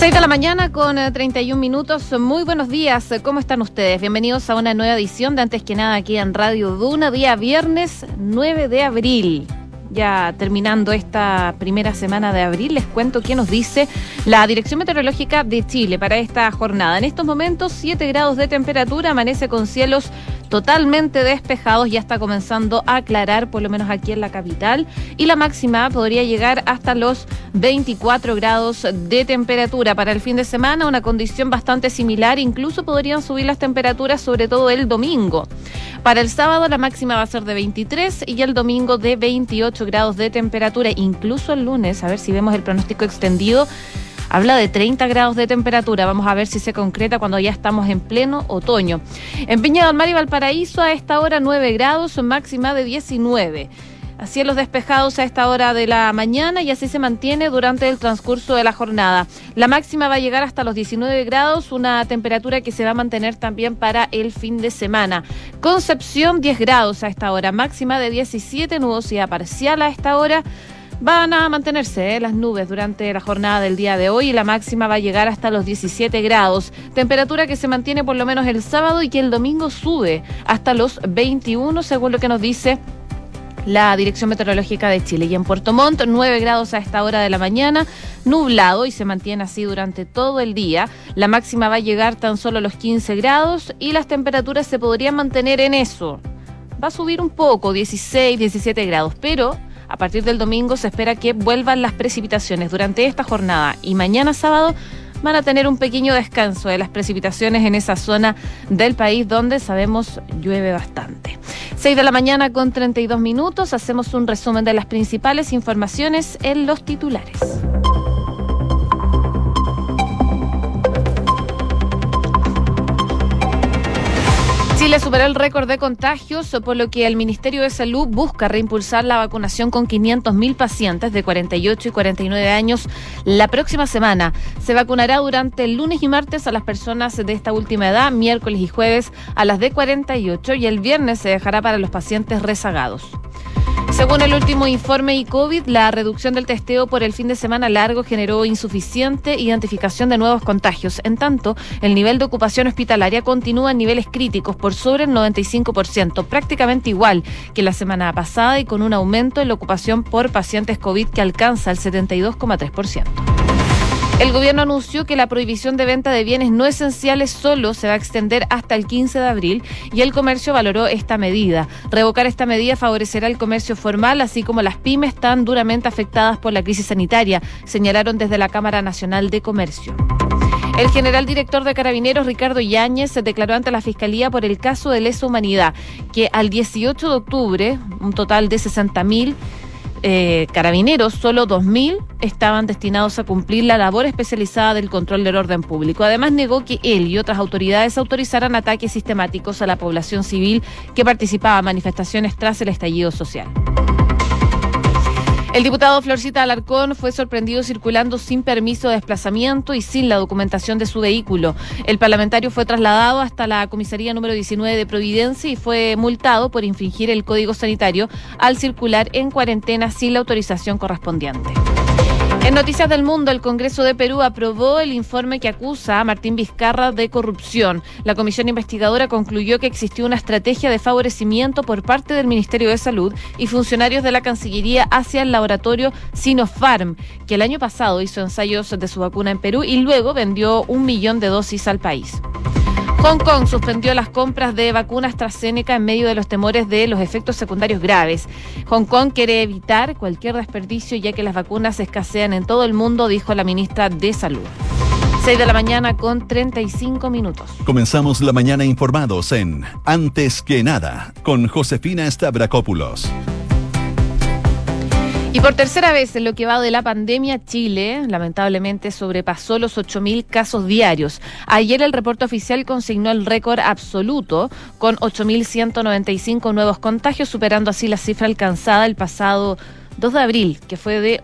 6 de la mañana con 31 minutos. Muy buenos días, ¿cómo están ustedes? Bienvenidos a una nueva edición de Antes que Nada aquí en Radio Duna, día viernes 9 de abril. Ya terminando esta primera semana de abril, les cuento qué nos dice la Dirección Meteorológica de Chile para esta jornada. En estos momentos, 7 grados de temperatura, amanece con cielos totalmente despejados, ya está comenzando a aclarar, por lo menos aquí en la capital, y la máxima podría llegar hasta los 24 grados de temperatura. Para el fin de semana, una condición bastante similar, incluso podrían subir las temperaturas, sobre todo el domingo. Para el sábado, la máxima va a ser de 23 y el domingo de 28 grados de temperatura, incluso el lunes, a ver si vemos el pronóstico extendido, habla de 30 grados de temperatura. Vamos a ver si se concreta cuando ya estamos en pleno otoño. En Viña del Mar y Valparaíso a esta hora 9 grados, máxima de 19. Cielos despejados a esta hora de la mañana y así se mantiene durante el transcurso de la jornada. La máxima va a llegar hasta los 19 grados, una temperatura que se va a mantener también para el fin de semana. Concepción 10 grados a esta hora, máxima de 17, nubosidad parcial a esta hora. Van a mantenerse las nubes durante la jornada del día de hoy y la máxima va a llegar hasta los 17 grados. Temperatura que se mantiene por lo menos el sábado y que el domingo sube hasta los 21, según lo que nos dice la Dirección Meteorológica de Chile. Y en Puerto Montt, 9 grados a esta hora de la mañana, nublado y se mantiene así durante todo el día. La máxima va a llegar tan solo a los 15 grados y las temperaturas se podrían mantener en eso. Va a subir un poco, 16, 17 grados, pero a partir del domingo se espera que vuelvan las precipitaciones. Durante esta jornada y mañana sábado van a tener un pequeño descanso de las precipitaciones en esa zona del país donde sabemos llueve bastante. 6 de la mañana con 32 minutos, hacemos un resumen de las principales informaciones en los titulares. Chile superó el récord de contagios, por lo que el Ministerio de Salud busca reimpulsar la vacunación con 500.000 pacientes de 48 y 49 años la próxima semana. Se vacunará durante el lunes y martes a las personas de esta última edad, miércoles y jueves a las de 48 y el viernes se dejará para los pacientes rezagados. Según el último informe ICOVID, la reducción del testeo por el fin de semana largo generó insuficiente identificación de nuevos contagios. En tanto, el nivel de ocupación hospitalaria continúa en niveles críticos por sobre el 95%, prácticamente igual que la semana pasada y con un aumento en la ocupación por pacientes COVID que alcanza el 72,3%. El gobierno anunció que la prohibición de venta de bienes no esenciales solo se va a extender hasta el 15 de abril y el comercio valoró esta medida. Revocar esta medida favorecerá el comercio formal, así como las pymes tan duramente afectadas por la crisis sanitaria, señalaron desde la Cámara Nacional de Comercio. El general director de Carabineros, Ricardo Yáñez, se declaró ante la Fiscalía por el caso de lesa humanidad, que al 18 de octubre, un total de 60.000 carabineros, solo 2.000 estaban destinados a cumplir la labor especializada del control del orden público. Además, negó que él y otras autoridades autorizaran ataques sistemáticos a la población civil que participaba en manifestaciones tras el estallido social. El diputado Florcita Alarcón fue sorprendido circulando sin permiso de desplazamiento y sin la documentación de su vehículo. El parlamentario fue trasladado hasta la comisaría número 19 de Providencia y fue multado por infringir el Código Sanitario al circular en cuarentena sin la autorización correspondiente. En Noticias del Mundo, el Congreso de Perú aprobó el informe que acusa a Martín Vizcarra de corrupción. La comisión investigadora concluyó que existió una estrategia de favorecimiento por parte del Ministerio de Salud y funcionarios de la Cancillería hacia el laboratorio Sinopharm, que el año pasado hizo ensayos de su vacuna en Perú y luego vendió 1 millón de dosis al país. Hong Kong suspendió las compras de vacunas AstraZeneca en medio de los temores de los efectos secundarios graves. Hong Kong quiere evitar cualquier desperdicio ya que las vacunas escasean en todo el mundo, dijo la ministra de Salud. 6 de la mañana con 35 minutos. Comenzamos la mañana informados en Antes que Nada con Josefina Stavrakopoulos. Y por tercera vez en lo que va de la pandemia, Chile lamentablemente sobrepasó los 8.000 casos diarios. Ayer el reporte oficial consignó el récord absoluto con 8.195 nuevos contagios, superando así la cifra alcanzada el pasado 2 de abril, que fue de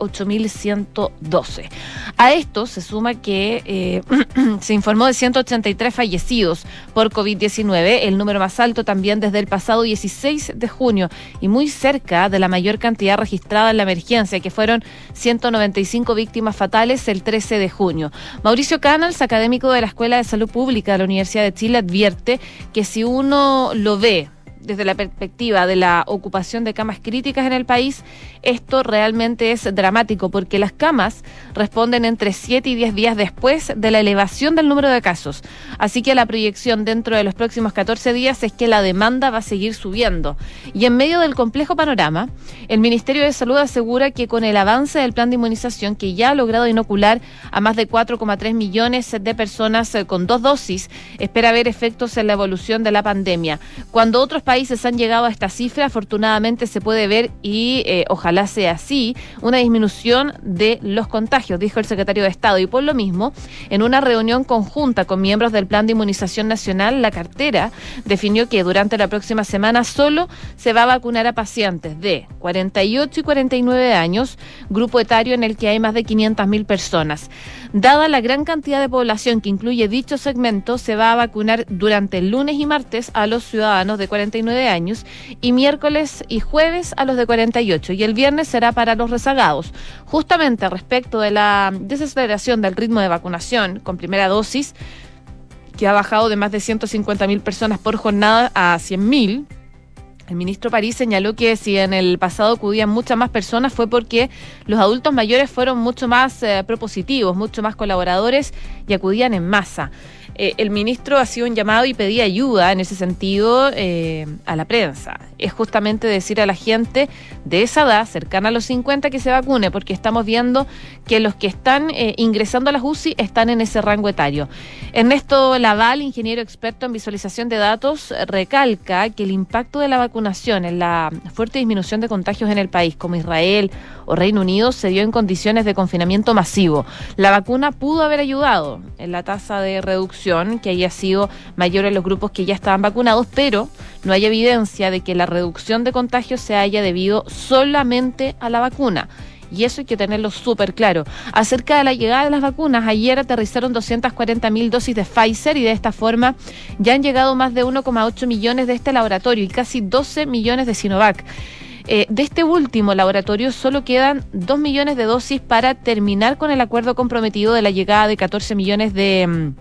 8.112. A esto se suma que se informó de 183 fallecidos por COVID-19, el número más alto también desde el pasado 16 de junio y muy cerca de la mayor cantidad registrada en la emergencia, que fueron 195 víctimas fatales el 13 de junio. Mauricio Canals, académico de la Escuela de Salud Pública de la Universidad de Chile, advierte que si uno lo ve desde la perspectiva de la ocupación de camas críticas en el país, esto realmente es dramático, porque las camas responden entre 7 y 10 días después de la elevación del número de casos. Así que la proyección dentro de los próximos 14 días es que la demanda va a seguir subiendo. Y en medio del complejo panorama, el Ministerio de Salud asegura que con el avance del plan de inmunización, que ya ha logrado inocular a más de 4,3 millones de personas con 2 dosis, espera ver efectos en la evolución de la pandemia. Cuando otros países han llegado a esta cifra, afortunadamente se puede ver, y ojalá sea así, una disminución de los contagios, dijo el secretario de Estado. Y por lo mismo, en una reunión conjunta con miembros del Plan de Inmunización Nacional, la cartera definió que durante la próxima semana solo se va a vacunar a pacientes de 48 y 49 años, grupo etario en el que hay más de 500.000 personas. Dada la gran cantidad de población que incluye dicho segmento, se va a vacunar durante el lunes y martes a los ciudadanos de 49 años y miércoles y jueves a los de 48, y el viernes será para los rezagados. Justamente respecto de la desaceleración del ritmo de vacunación con primera dosis, que ha bajado de más de 150.000 personas por jornada a 100.000, el ministro París señaló que si en el pasado acudían muchas más personas fue porque los adultos mayores fueron mucho más propositivos, mucho más colaboradores y acudían en masa. El ministro hacía un llamado y pedía ayuda en ese sentido a la prensa. Es justamente decir a la gente de esa edad, cercana a los 50, que se vacune, porque estamos viendo que los que están ingresando a las UCI están en ese rango etario. Ernesto Laval, ingeniero experto en visualización de datos, recalca que el impacto de la vacunación en la fuerte disminución de contagios en el país, como Israel o Reino Unido, se dio en condiciones de confinamiento masivo. La vacuna pudo haber ayudado en la tasa de reducción, que haya sido mayor en los grupos que ya estaban vacunados, pero no hay evidencia de que la reducción de contagios se haya debido solamente a la vacuna. Y eso hay que tenerlo súper claro. Acerca de la llegada de las vacunas, ayer aterrizaron 240.000 dosis de Pfizer y de esta forma ya han llegado más de 1,8 millones de este laboratorio y casi 12 millones de Sinovac. De este último laboratorio solo quedan 2 millones de dosis para terminar con el acuerdo comprometido de la llegada de 14 millones de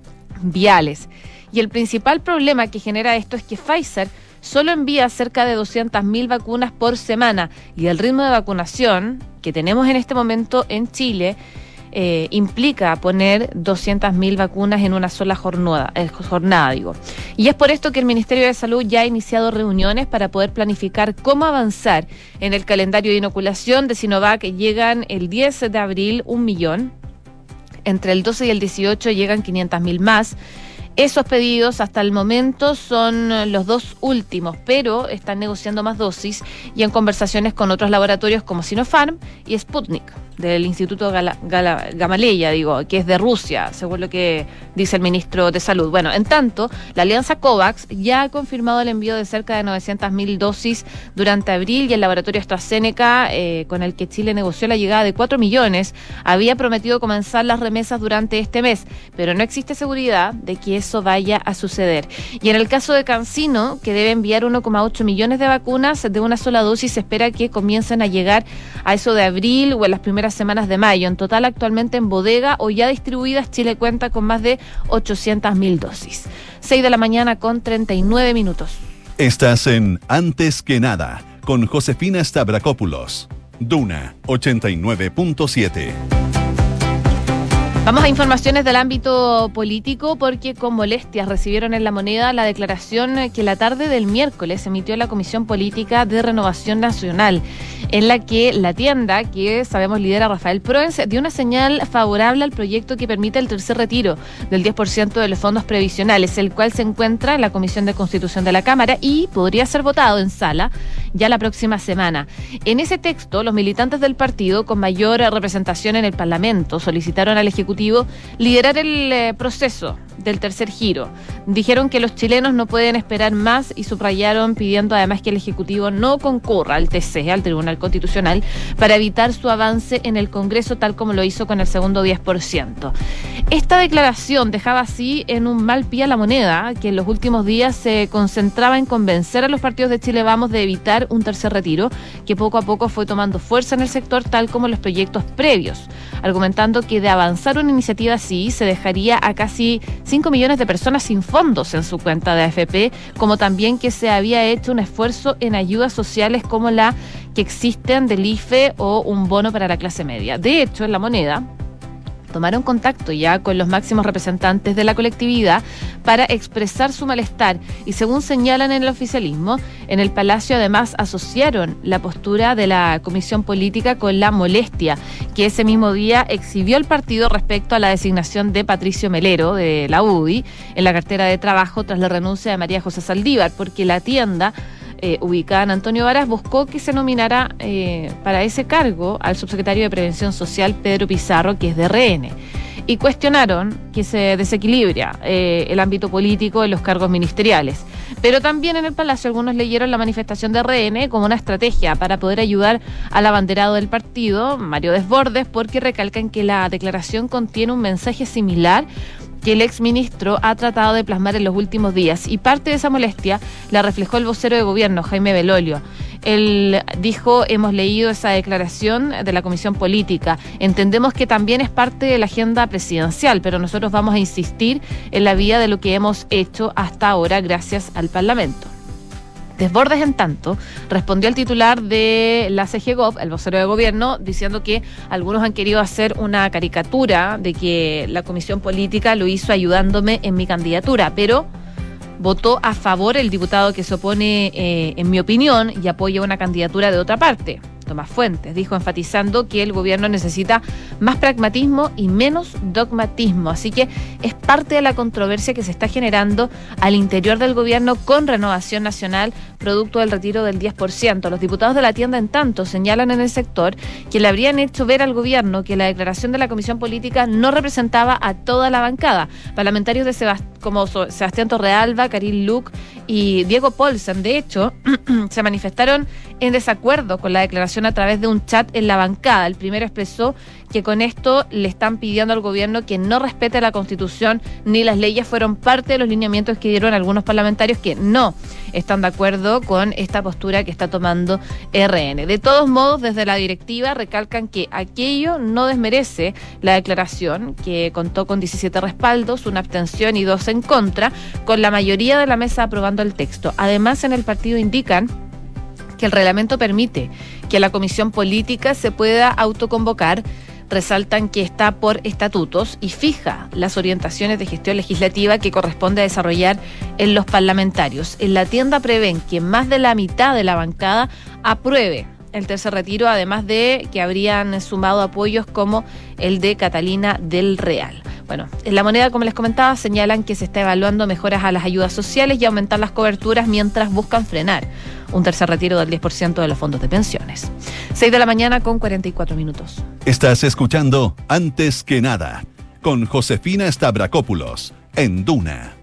viales. Y el principal problema que genera esto es que Pfizer solo envía cerca de 200.000 vacunas por semana, y el ritmo de vacunación que tenemos en este momento en Chile implica poner 200.000 vacunas en una sola jornada. Y es por esto que el Ministerio de Salud ya ha iniciado reuniones para poder planificar cómo avanzar en el calendario de inoculación de Sinovac. Llegan el 10 de abril 1 millón. Entre el 12 y el 18 llegan 500.000 más. Esos pedidos hasta el momento son los 2 últimos, pero están negociando más dosis y en conversaciones con otros laboratorios como Sinopharm y Sputnik, del Instituto Gamaleya, que es de Rusia, según lo que dice el ministro de Salud. Bueno, en tanto, la alianza COVAX ya ha confirmado el envío de cerca de 900.000 dosis durante abril, y el laboratorio AstraZeneca, con el que Chile negoció la llegada de 4 millones, había prometido comenzar las remesas durante este mes, pero no existe seguridad de que eso vaya a suceder. Y en el caso de CanSino, que debe enviar 1,8 millones de vacunas de una sola dosis, se espera que comiencen a llegar a eso de abril o en las primeras semanas de mayo. En total, actualmente en bodega o ya distribuidas, Chile cuenta con más de 800.000 dosis. 6 de la mañana con 39 minutos. Estás en Antes que Nada, con Josefina Stavrakopoulos. Duna 89.7. Vamos a informaciones del ámbito político, porque con molestias recibieron en La Moneda la declaración que la tarde del miércoles emitió la Comisión Política de Renovación Nacional, en la que la tienda, que sabemos lidera Rafael Proens, dio una señal favorable al proyecto que permite el tercer retiro del 10% de los fondos previsionales, el cual se encuentra en la Comisión de Constitución de la Cámara y podría ser votado en sala ya la próxima semana. En ese texto, los militantes del partido con mayor representación en el Parlamento solicitaron al Ejecutivo liderar el proceso del tercer giro. Dijeron que los chilenos no pueden esperar más y subrayaron pidiendo además que el Ejecutivo no concurra al TC, al Tribunal Constitucional, para evitar su avance en el Congreso tal como lo hizo con el segundo 10%. Esta declaración dejaba así en un mal pie a la moneda, que en los últimos días se concentraba en convencer a los partidos de Chile Vamos de evitar un tercer retiro, que poco a poco fue tomando fuerza en el sector tal como los proyectos previos, argumentando que de avanzar una iniciativa así se dejaría a casi 5 millones de personas sin fondos en su cuenta de AFP, como también que se había hecho un esfuerzo en ayudas sociales como la que existen del IFE o un bono para la clase media. De hecho, en La Moneda tomaron contacto ya con los máximos representantes de la colectividad para expresar su malestar y, según señalan en el oficialismo, en el Palacio además asociaron la postura de la Comisión Política con la molestia que ese mismo día exhibió el partido respecto a la designación de Patricio Melero de la UDI en la cartera de trabajo tras la renuncia de María José Saldívar, porque la tienda ubicada en Antonio Varas buscó que se nominara para ese cargo al subsecretario de Prevención Social Pedro Pizarro, que es de RN, y cuestionaron que se desequilibra el ámbito político en los cargos ministeriales. Pero también en el Palacio algunos leyeron la manifestación de RN como una estrategia para poder ayudar al abanderado del partido, Mario Desbordes, porque recalcan que la declaración contiene un mensaje similar que el exministro ha tratado de plasmar en los últimos días, y parte de esa molestia la reflejó el vocero de gobierno, Jaime Belolio. Él dijo: hemos leído esa declaración de la Comisión Política, entendemos que también es parte de la agenda presidencial, pero nosotros vamos a insistir en la vía de lo que hemos hecho hasta ahora gracias al Parlamento. Desbordes, en tanto, respondió al titular de la CGGOP, el vocero de gobierno, diciendo que algunos han querido hacer una caricatura de que la Comisión Política lo hizo ayudándome en mi candidatura, pero votó a favor el diputado que se opone, en mi opinión, y apoya una candidatura de otra parte. Tomás Fuentes dijo, enfatizando que el gobierno necesita más pragmatismo y menos dogmatismo. Así que es parte de la controversia que se está generando al interior del gobierno con Renovación Nacional, producto del retiro del 10%. Los diputados de la tienda, en tanto, señalan en el sector que le habrían hecho ver al gobierno que la declaración de la Comisión Política no representaba a toda la bancada. Parlamentarios de como Sebastián Torrealba, Karin Luc y Diego Paulsen, de hecho, se manifestaron en desacuerdo con la declaración a través de un chat en la bancada. El primero expresó que con esto le están pidiendo al gobierno que no respete la Constitución ni las leyes. Fueron parte de los lineamientos que dieron algunos parlamentarios que no están de acuerdo con esta postura que está tomando RN. De todos modos, desde la directiva recalcan que aquello no desmerece la declaración, que contó con 17 respaldos, una abstención y 2 en contra, con la mayoría de la mesa aprobando el texto. Además, en el partido indican que el reglamento permite que la Comisión Política se pueda autoconvocar. Resaltan que está por estatutos y fija las orientaciones de gestión legislativa que corresponde a desarrollar en los parlamentarios. En la tienda prevén que más de la mitad de la bancada apruebe el tercer retiro, además de que habrían sumado apoyos como el de Catalina del Real. Bueno, en La Moneda, como les comentaba, señalan que se está evaluando mejoras a las ayudas sociales y aumentar las coberturas mientras buscan frenar un tercer retiro del 10% de los fondos de pensiones. 6 de la mañana con 44 minutos. Estás escuchando Antes que Nada con Josefina Stavrakopoulos en Duna.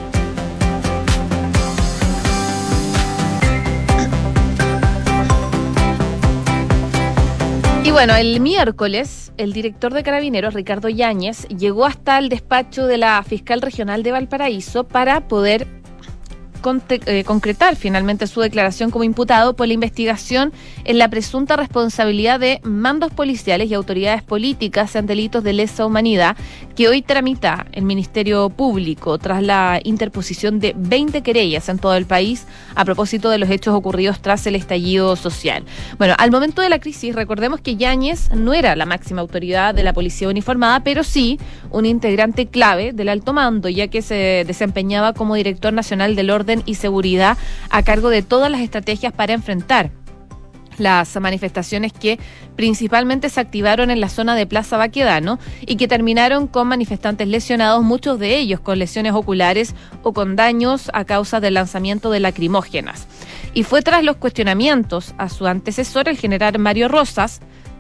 Y bueno, el miércoles, el director de Carabineros, Ricardo Yáñez, llegó hasta el despacho de la fiscal regional de Valparaíso para poder concretar finalmente su declaración como imputado por la investigación en la presunta responsabilidad de mandos policiales y autoridades políticas en delitos de lesa humanidad que hoy tramita el Ministerio Público tras la interposición de 20 querellas en todo el país a propósito de los hechos ocurridos tras el estallido social. Bueno, al momento de la crisis, recordemos que Yáñez no era la máxima autoridad de la policía uniformada, pero sí un integrante clave del alto mando, ya que se desempeñaba como director nacional del orden y seguridad a cargo de todas las estrategias para enfrentar las manifestaciones que principalmente se activaron en la zona de Plaza Baquedano y que terminaron con manifestantes lesionados, muchos de ellos con lesiones oculares o con daños a causa del lanzamiento de lacrimógenas. Y fue tras los cuestionamientos a su antecesor, el general Mario Rosas,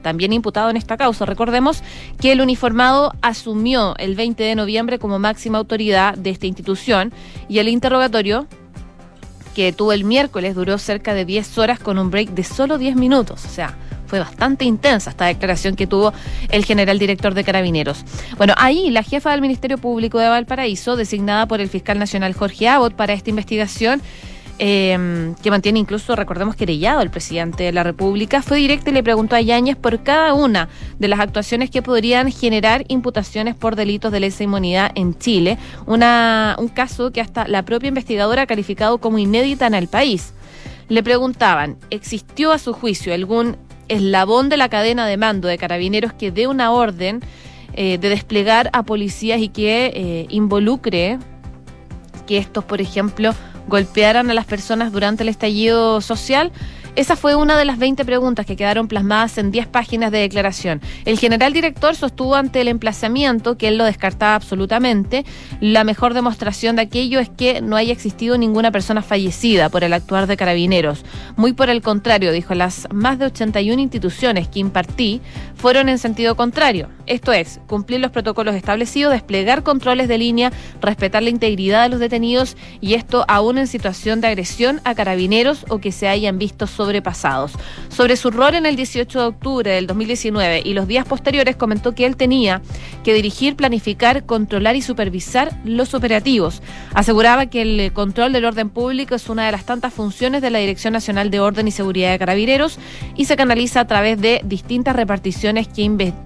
también imputado en esta causa. Recordemos que el uniformado asumió el 20 de noviembre como máxima autoridad de esta institución y el interrogatorio que tuvo el miércoles duró cerca de 10 horas con un break de solo 10 minutos. O sea, fue bastante intensa esta declaración que tuvo el general director de Carabineros. Bueno, ahí la jefa del Ministerio Público de Valparaíso, designada por el fiscal nacional Jorge Abot para esta investigación, que mantiene incluso, recordemos, querellado al presidente de la República, fue directa y le preguntó a Yáñez por cada una de las actuaciones que podrían generar imputaciones por delitos de lesa inmunidad en Chile, un caso que hasta la propia investigadora ha calificado como inédita en el país. Le preguntaban, ¿existió a su juicio algún eslabón de la cadena de mando de Carabineros que dé una orden de desplegar a policías y que involucre que estos, por ejemplo, golpearan a las personas durante el estallido social? Esa fue una de las 20 preguntas que quedaron plasmadas en 10 páginas de declaración. El general director sostuvo ante el emplazamiento que él lo descartaba absolutamente. La mejor demostración de aquello es que no haya existido ninguna persona fallecida por el actuar de Carabineros. Muy por el contrario, dijo, las más de 81 instituciones que impartí fueron en sentido contrario. Esto es, cumplir los protocolos establecidos, desplegar controles de línea, respetar la integridad de los detenidos, y esto aún en situación de agresión a Carabineros o que se hayan visto sobrepasados. Sobre su rol en el 18 de octubre del 2019 y los días posteriores, comentó que él tenía que dirigir, planificar, controlar y supervisar los operativos. Aseguraba que el control del orden público es una de las tantas funciones de la Dirección Nacional de Orden y Seguridad de Carabineros y se canaliza a través de distintas reparticiones que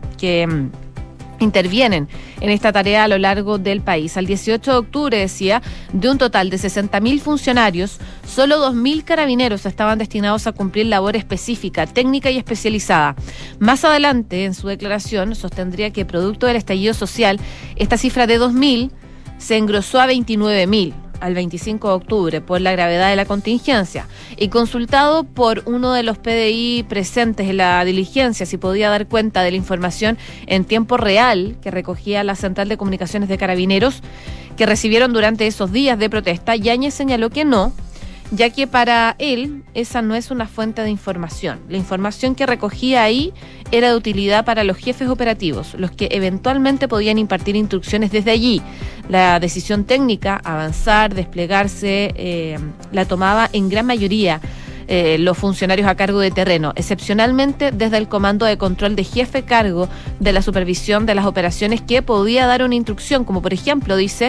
intervienen en esta tarea a lo largo del país. Al 18 de octubre, decía, de un total de 60.000 funcionarios, solo 2.000 carabineros estaban destinados a cumplir labor específica, técnica y especializada. Más adelante, en su declaración, sostendría que producto del estallido social, esta cifra de 2.000 se engrosó a 29.000. Al 25 de octubre por la gravedad de la contingencia, y consultado por uno de los PDI presentes en la diligencia si podía dar cuenta de la información en tiempo real que recogía la Central de Comunicaciones de Carabineros que recibieron durante esos días de protesta, Yáñez señaló que no, ya que para él esa no es una fuente de información. La información que recogía ahí era de utilidad para los jefes operativos, los que eventualmente podían impartir instrucciones desde allí. La decisión técnica, avanzar, desplegarse, la tomaba en gran mayoría los funcionarios a cargo de terreno, excepcionalmente desde el comando de control de jefe cargo de la supervisión de las operaciones, que podía dar una instrucción, como por ejemplo, dice,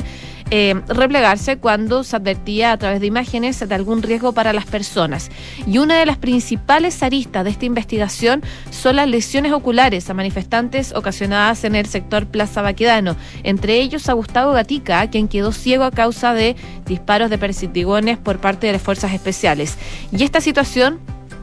replegarse cuando se advertía a través de imágenes de algún riesgo para las personas. Y una de las principales aristas de esta investigación son las lesiones oculares a manifestantes ocasionadas en el sector Plaza Baquedano, entre ellos a Gustavo Gatica, quien quedó ciego a causa de disparos de perdigones por parte de las fuerzas especiales. Y esta situación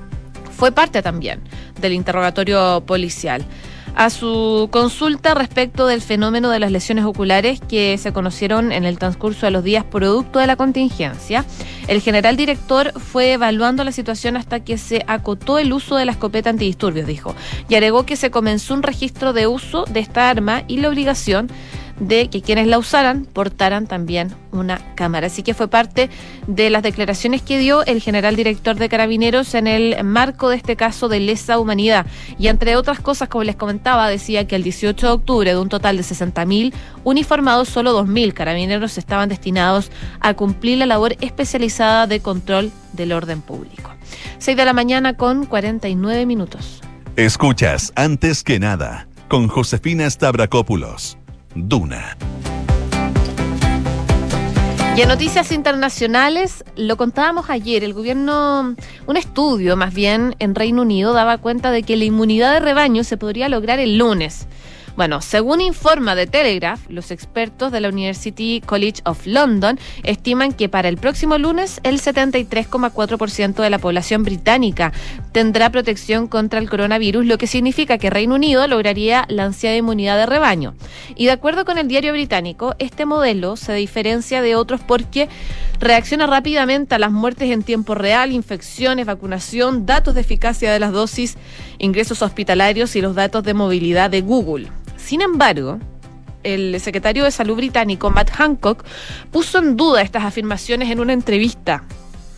fue parte también del interrogatorio policial. A su consulta respecto del fenómeno de las lesiones oculares que se conocieron en el transcurso de los días producto de la contingencia, el general director fue evaluando la situación hasta que se acotó el uso de la escopeta antidisturbios, dijo, y agregó que se comenzó un registro de uso de esta arma y la obligación de que quienes la usaran portaran también una cámara. Así que fue parte de las declaraciones que dio el general director de Carabineros en el marco de este caso de lesa humanidad. Y entre otras cosas, como les comentaba, decía que el 18 de octubre de un total de 60.000 uniformados, solo 2.000 carabineros estaban destinados a cumplir la labor especializada de control del orden público. 6 de la mañana con 49 minutos. Escuchas Antes que Nada con Josefina Stavrakopoulos. Duna. Y en noticias internacionales, lo contábamos ayer, el gobierno, un estudio más bien en Reino Unido daba cuenta de que la inmunidad de rebaño se podría lograr el lunes. Bueno, según informa The Telegraph, los expertos de la University College of London estiman que para el próximo lunes el 73,4% de la población británica tendrá protección contra el coronavirus, lo que significa que Reino Unido lograría la ansiada inmunidad de rebaño. Y de acuerdo con el diario británico, este modelo se diferencia de otros porque reacciona rápidamente a las muertes en tiempo real, infecciones, vacunación, datos de eficacia de las dosis, ingresos hospitalarios y los datos de movilidad de Google. Sin embargo, el secretario de Salud británico, Matt Hancock, puso en duda estas afirmaciones en una entrevista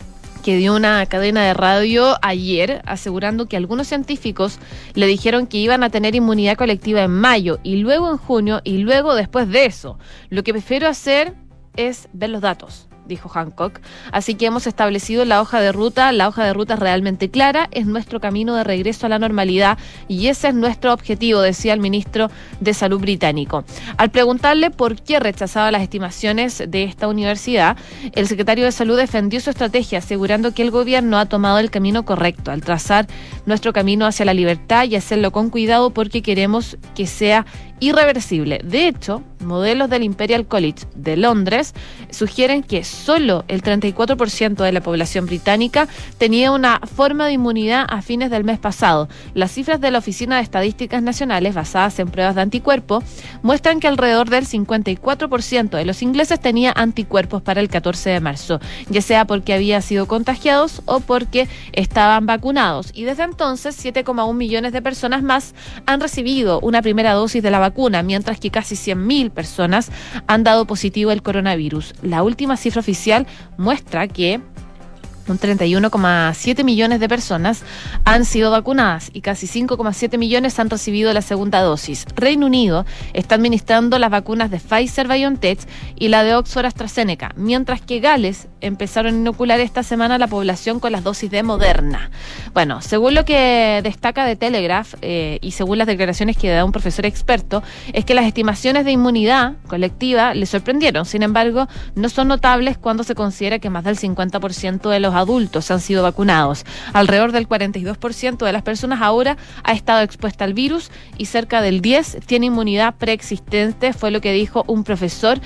que dio una cadena de radio ayer, asegurando que algunos científicos le dijeron que iban a tener inmunidad colectiva en mayo y luego en junio y luego después de eso. Lo que prefiero hacer es ver los datos, dijo Hancock. Así que hemos establecido la hoja de ruta. La hoja de ruta es realmente clara, es nuestro camino de regreso a la normalidad y ese es nuestro objetivo, decía el ministro de Salud británico. Al preguntarle por qué rechazaba las estimaciones de esta universidad, el secretario de Salud defendió su estrategia, asegurando que el gobierno ha tomado el camino correcto al trazar nuestro camino hacia la libertad y hacerlo con cuidado porque queremos que sea irreversible. De hecho, modelos del Imperial College de Londres sugieren que solo el 34% de la población británica tenía una forma de inmunidad a fines del mes pasado. Las cifras de la Oficina de Estadísticas Nacionales, basadas en pruebas de anticuerpos, muestran que alrededor del 54% de los ingleses tenía anticuerpos para el 14 de marzo, ya sea porque habían sido contagiados o porque estaban vacunados. Y desde entonces, 7,1 millones de personas más han recibido una primera dosis de la vacuna, mientras que casi 100.000 personas han dado positivo el coronavirus. La última cifra oficial muestra que un 31,7 millones de personas han sido vacunadas y casi 5,7 millones han recibido la segunda dosis. Reino Unido está administrando las vacunas de Pfizer-BioNTech y la de Oxford-AstraZeneca, mientras que Gales empezaron a inocular esta semana a la población con las dosis de Moderna. Bueno, según lo que destaca The Telegraph y según las declaraciones que da un profesor experto, es que las estimaciones de inmunidad colectiva le sorprendieron. Sin embargo, no son notables cuando se considera que más del 50% de los adultos han sido vacunados. Alrededor del 42% de las personas ahora ha estado expuesta al virus y cerca del 10% tiene inmunidad preexistente, fue lo que dijo un profesor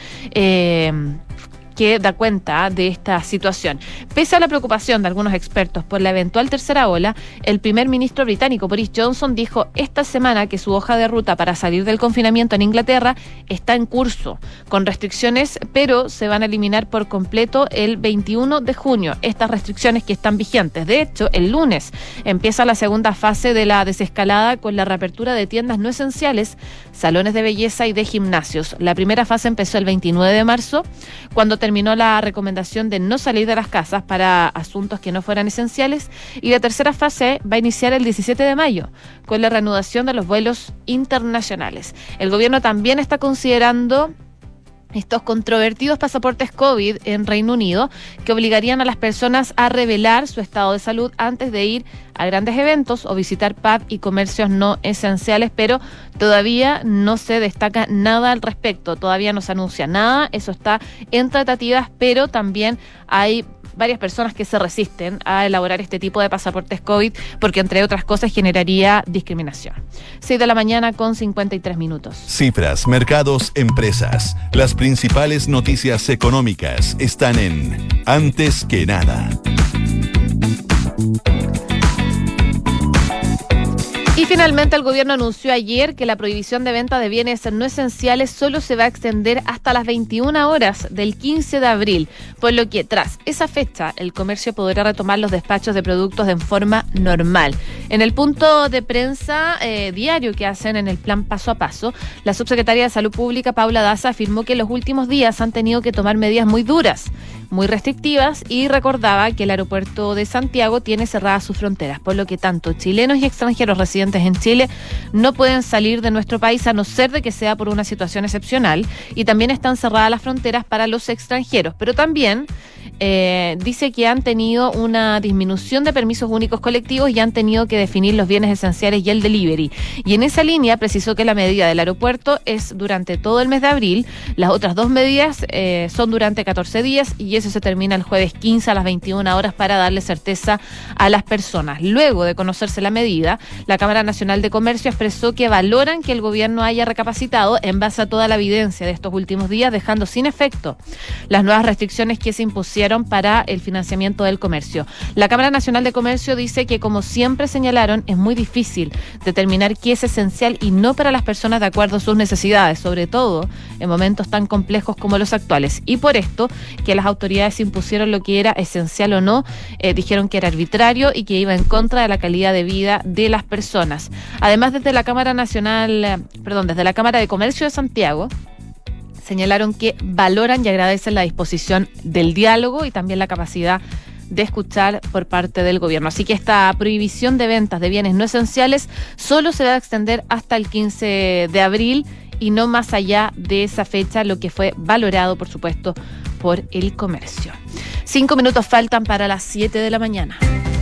que da cuenta de esta situación. Pese a la preocupación de algunos expertos por la eventual tercera ola, el primer ministro británico Boris Johnson dijo esta semana que su hoja de ruta para salir del confinamiento en Inglaterra está en curso, con restricciones, pero se van a eliminar por completo el 21 de junio. Estas restricciones que están vigentes. De hecho, el lunes empieza la segunda fase de la desescalada con la reapertura de tiendas no esenciales, salones de belleza y de gimnasios. La primera fase empezó el 29 de marzo, cuando terminó la recomendación de no salir de las casas para asuntos que no fueran esenciales, y la tercera fase va a iniciar el 17 de mayo con la reanudación de los vuelos internacionales. El gobierno también está considerando estos controvertidos pasaportes COVID en Reino Unido que obligarían a las personas a revelar su estado de salud antes de ir a grandes eventos o visitar pub y comercios no esenciales, pero todavía no se destaca nada al respecto, todavía no se anuncia nada, eso está en tratativas, pero también hay varias personas que se resisten a elaborar este tipo de pasaportes COVID porque, entre otras cosas, generaría discriminación. 6:53 a.m. Cifras, mercados, empresas. Las principales noticias económicas están en Antes que Nada. Y finalmente el gobierno anunció ayer que la prohibición de venta de bienes no esenciales solo se va a extender hasta las 21 horas del 15 de abril, por lo que tras esa fecha el comercio podrá retomar los despachos de productos en forma normal. En el punto de prensa diario que hacen en el plan paso a paso, la subsecretaria de Salud Pública, Paula Daza, afirmó que en los últimos días han tenido que tomar medidas muy duras, muy restrictivas, y recordaba que el aeropuerto de Santiago tiene cerradas sus fronteras, por lo que tanto chilenos y extranjeros residentes en Chile no pueden salir de nuestro país a no ser de que sea por una situación excepcional, y también están cerradas las fronteras para los extranjeros, pero también dice que han tenido una disminución de permisos únicos colectivos y han tenido que definir los bienes esenciales y el delivery, y en esa línea precisó que la medida del aeropuerto es durante todo el mes de abril, las otras dos medidas son durante 14 días y eso se termina el jueves 15 a las 21 horas para darle certeza a las personas. Luego de conocerse la medida, la Cámara Nacional de Comercio expresó que valoran que el gobierno haya recapacitado en base a toda la evidencia de estos últimos días, dejando sin efecto las nuevas restricciones que se impusieron para el financiamiento del comercio. La Cámara Nacional de Comercio dice que, como siempre señalaron, es muy difícil determinar qué es esencial y no para las personas de acuerdo a sus necesidades, sobre todo en momentos tan complejos como los actuales. Y por esto, que las autoridades impusieron lo que era esencial o no, dijeron que era arbitrario y que iba en contra de la calidad de vida de las personas. Además, desde la Cámara de Comercio de Santiago, señalaron que valoran y agradecen la disposición del diálogo y también la capacidad de escuchar por parte del gobierno. Así que esta prohibición de ventas de bienes no esenciales solo se va a extender hasta el 15 de abril y no más allá de esa fecha, lo que fue valorado, por supuesto, por el comercio. 5 minutos faltan para las 7 de la mañana.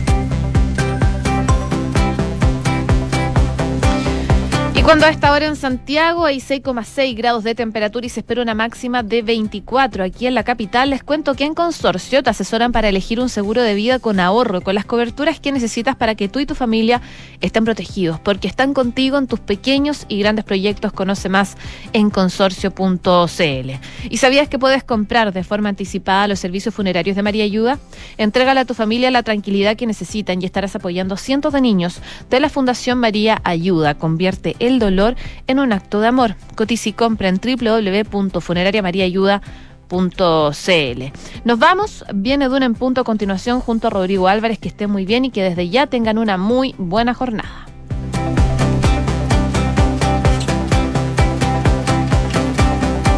Y cuando a esta hora en Santiago hay 6,6 grados de temperatura y se espera una máxima de 24 aquí en la capital, les cuento que en Consorcio te asesoran para elegir un seguro de vida con ahorro, con las coberturas que necesitas para que tú y tu familia estén protegidos, porque están contigo en tus pequeños y grandes proyectos. Conoce más en consorcio.cl. ¿Y sabías que puedes comprar de forma anticipada los servicios funerarios de María Ayuda? Entrégale a tu familia la tranquilidad que necesitan y estarás apoyando a cientos de niños de la Fundación María Ayuda. Convierte el dolor en un acto de amor. Cotiza y compra en www.funerariamariaayuda.cl. Nos vamos, viene Duna en Punto a continuación junto a Rodrigo Álvarez. Que estén muy bien y que desde ya tengan una muy buena jornada.